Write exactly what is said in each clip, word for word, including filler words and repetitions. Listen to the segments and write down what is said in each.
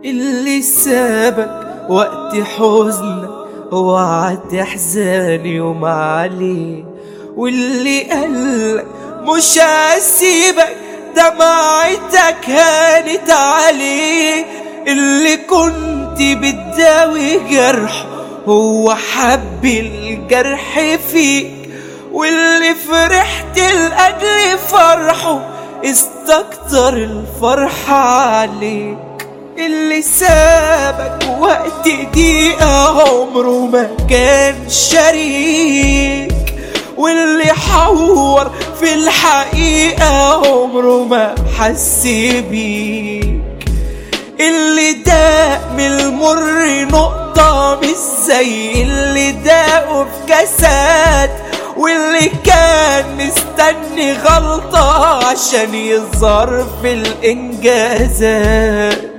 اللي سابك وقت حزنك وعد احزاني يوم عليه، واللي قالك مش هسيبك دمعتك هانت عليه، اللي كنت بتداوي جرح هو حب الجرح فيك، واللي فرحت لأجل فرحه استكتر الفرحة عليك. اللي سابك وقت ضيقة عمره ما كان شريك، واللي حور في الحقيقة عمره ما حس بيك، اللي داق من المر نقطة مش زي اللي داقه في كاسات، واللي كان مستني غلطة عشان يظهر في الإنجازات.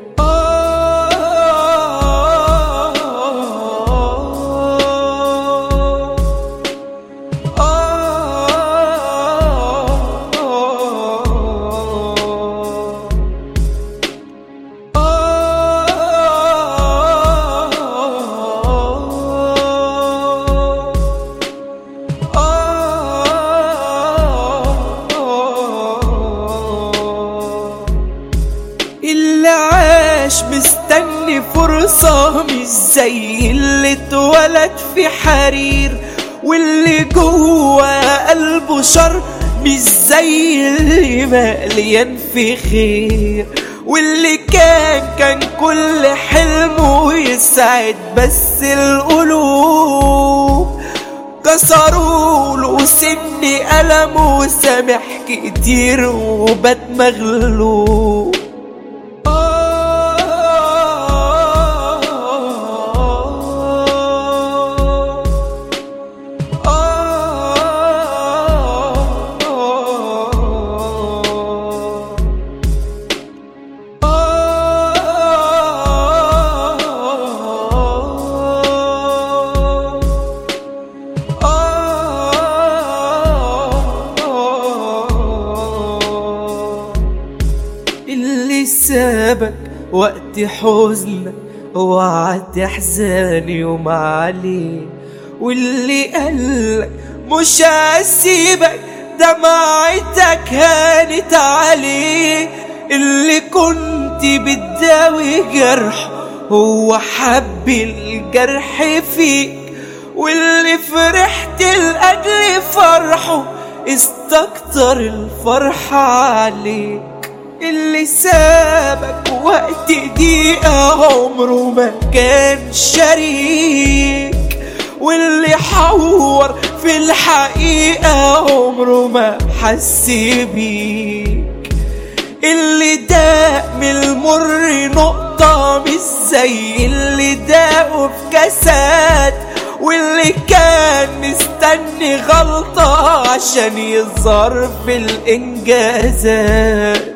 اللي عاش مستني فرصة مش زي اللي اتولد في حرير، واللي جوا قلبه شر مش زي اللي مليان في خير، واللي كان كان كل حلمه يسعد بس القلوب كسروا له سن ألم وسامح كتير وبات مغلوب. اللي سابك وقت حزنك وعد احزاني يوم عليه، واللي قالك مش هسيبك دمعتك هانت عليه، اللي كنت بتداوي جرح هو حب الجرح فيك، واللي فرحت لأجل فرحه استكتر الفرحة عليك. اللي سابك وقت ضيقة عمره ما كان شريك، واللي حور في الحقيقة عمره ما حس بيك، اللي داق من المر نقطة مش زي اللي داقه في كاسات، واللي كان مستني غلطة عشان يظهر في الإنجازات.